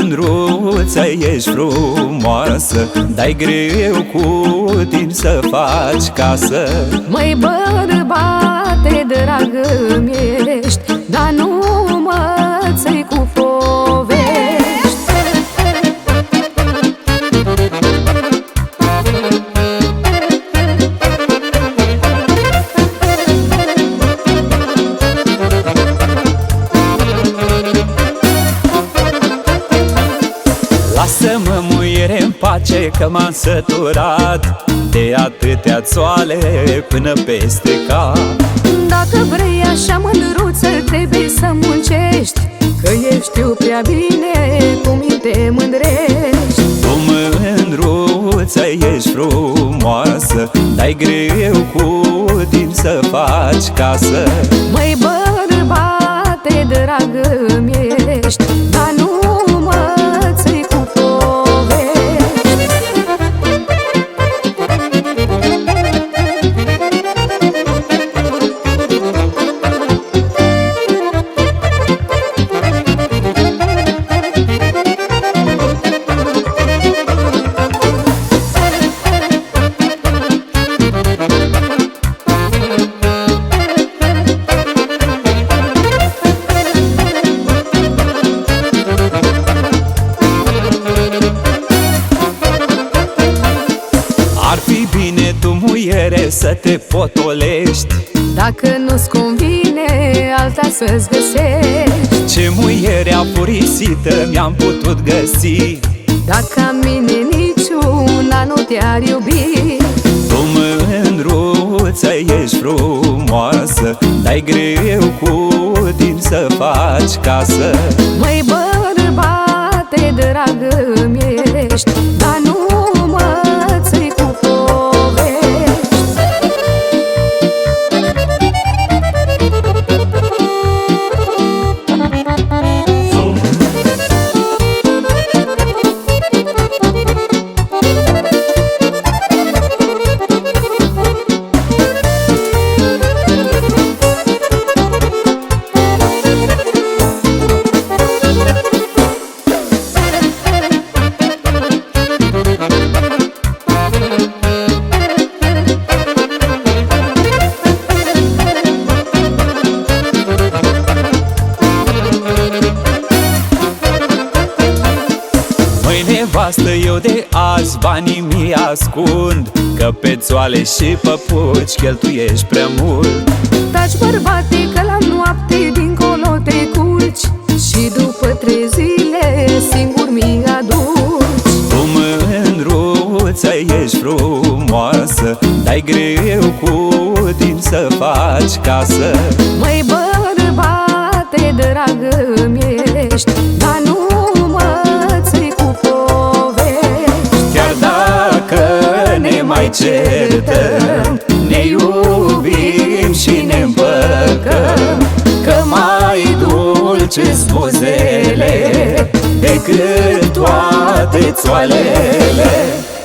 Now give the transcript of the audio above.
mândruță, ești frumoasă, dai greu cu timp să faci casă. Măi bărbate, dragă-mi ești, dar nu mă ții cu povești. Lasă-mă, muiere, în pace, că m-am săturat de atâtea țoale până peste cap. Dacă vrei așa, mândruță, trebuie să muncești, că eu știu prea bine cum te mândrești. Tu, mândruță, ești frumoasă, dai greu cu timp să faci casă. Măi bărbate, dragă-mi ești, dar nu mă ții cu povești. Ar fi bine, tu, muiere, să te potolești, Dacă nu-ți convine, alta să-ți găsești. ce muiere apurisită mi-am putut găsi. Dacă a mine niciuna nu te-ar iubi. Tu, mândruță, ești frumoasă, dai greu cu timp să faci casă. Măi bărbate, dragă-mi ești, dar nu mă ții cu povești. Măi nevastă, eu de azi banii mi ascund, că pe țoale și păpuci cheltuiești prea mult. Taci, bărbate, că la noapte dincolo te culci și după 3 zile singur mi aduci. Tu, mândruță, ești frumoasă, dai greu cu timp să faci casă. Măi bărbate, dragă-mi ești, dar nu mă ții cu povești. Chiar dacă ne mai certăm, ne iubim și ne împăcăm, că mai dulce-s buzele decât toate țoalele.